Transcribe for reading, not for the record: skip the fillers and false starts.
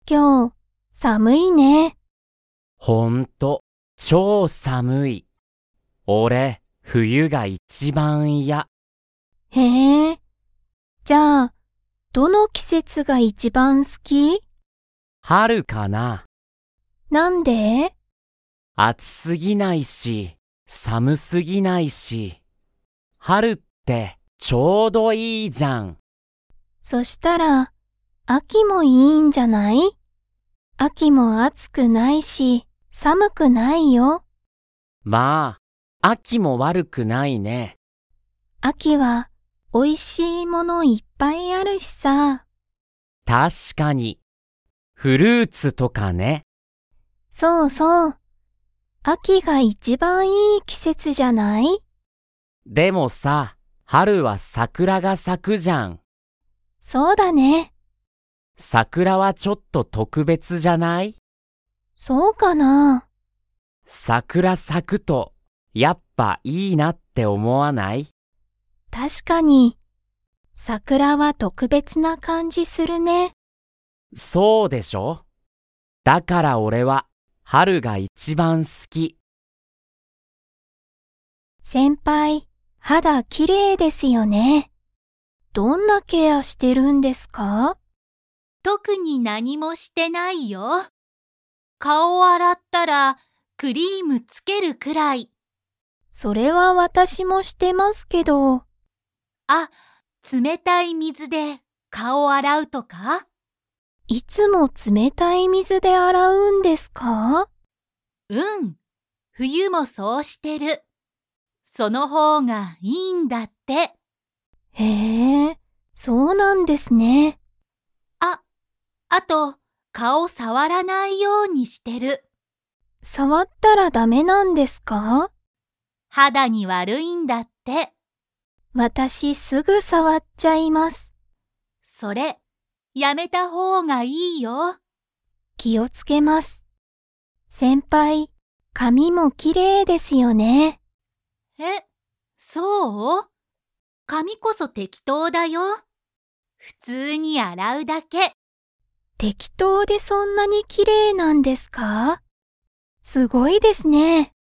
今日、寒いね。 ほんと、超寒い。俺、冬が一番嫌。 へえ。じゃあ、どの季節が一番好き？ 春かな。 なんで？ 暑すぎないし、寒すぎないし。春ってちょうどいいじゃん。 そしたら、秋もいいんじゃない？秋も暑くないし、寒くないよ。 まあ、秋も悪くないね。 秋は、おいしいものいっぱいあるしさ。 確かに。フルーツとかね。 そうそう。秋が一番いい季節じゃない？ でもさ、春は桜が咲くじゃん。 そうだね。 桜はちょっと特別じゃない？ そうかな。 桜咲くと、やっぱいいなって思わない？ 確かに、桜は特別な感じするね。 そうでしょ？だから俺は春が一番好き。 先輩、肌きれいですよね。どんなケアしてるんですか？ 特に何もしてないよ。顔を洗ったらクリームつけるくらい。 それは私もしてますけど。 あ、冷たい水で顔を洗うとか？ いつも冷たい水で洗うんですか？ うん、冬もそうしてる。その方がいいんだって。 へえ、そうなんですね。 あと、顔触らないようにしてる。 触ったらダメなんですか？ 肌に悪いんだって。 私すぐ触っちゃいます。 それ、やめた方がいいよ。 気をつけます。先輩、髪もきれいですよね。 え、そう？髪こそ適当だよ。普通に洗うだけ。 適当でそんなにきれいなんですか？すごいですね。